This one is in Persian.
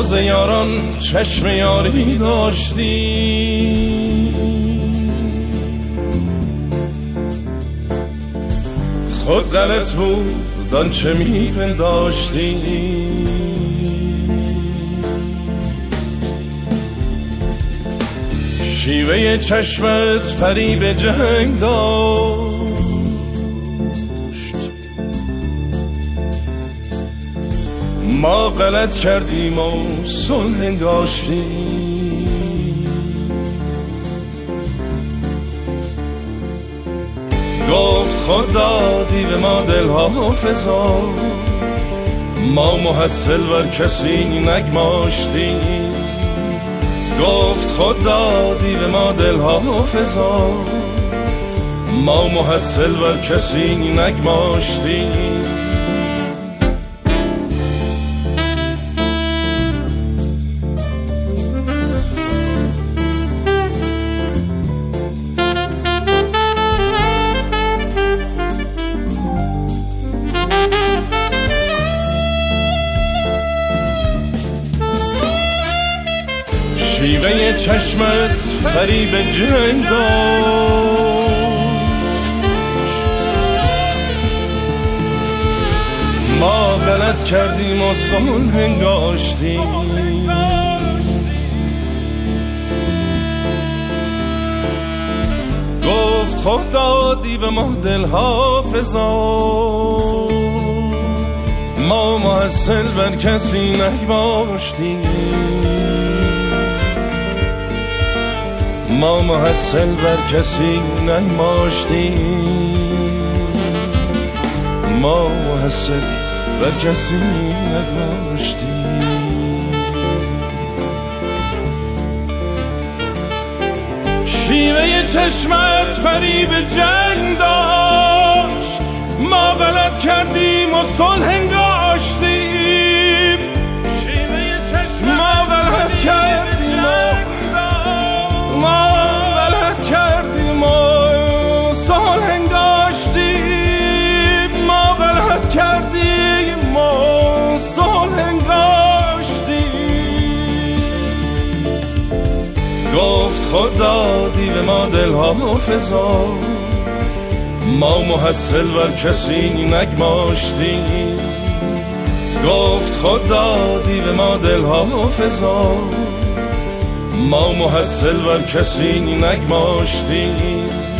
باز یاران چشم یاری داشتی، خود غلط بود آنچه میپنداشتی. شیوه چشمت فریب جنگ داشت، ما غلط کردیم و صلح انگاشتیم. گفت خود دادی به ما دلها حافظا، ما محصل بر کسی نگماشتیم. گفت خود دادی به ما دلها حافظا، ما محصل بر کسی نگماشتیم. شیوه چشمت فریب جنگ داشت، ما غلط کردیم و صلح انگاشتیم. گفت خود دادی به ما دل حافظا، ما محصل بر کسی نگماشتیم. ما محصل بر کسی نگماشتیم، ما محصل بر کسی نگماشتیم. شیوه چشمت فریب جنگ داشت، ما غلط کردیم و صلح انگاشتیم. شیوه چشمت ما غلط کردیم ما غلط کردیم و صلح انگاشتیم. ما غلط کردیم و صلح انگاشتیم. گفت خود دادی به ما دلها حافظا، ما محصل بر کسی نگماشتیم. گفت خود دادی به ما دلها حافظا، ما محصل بر کسی نگماشتیم.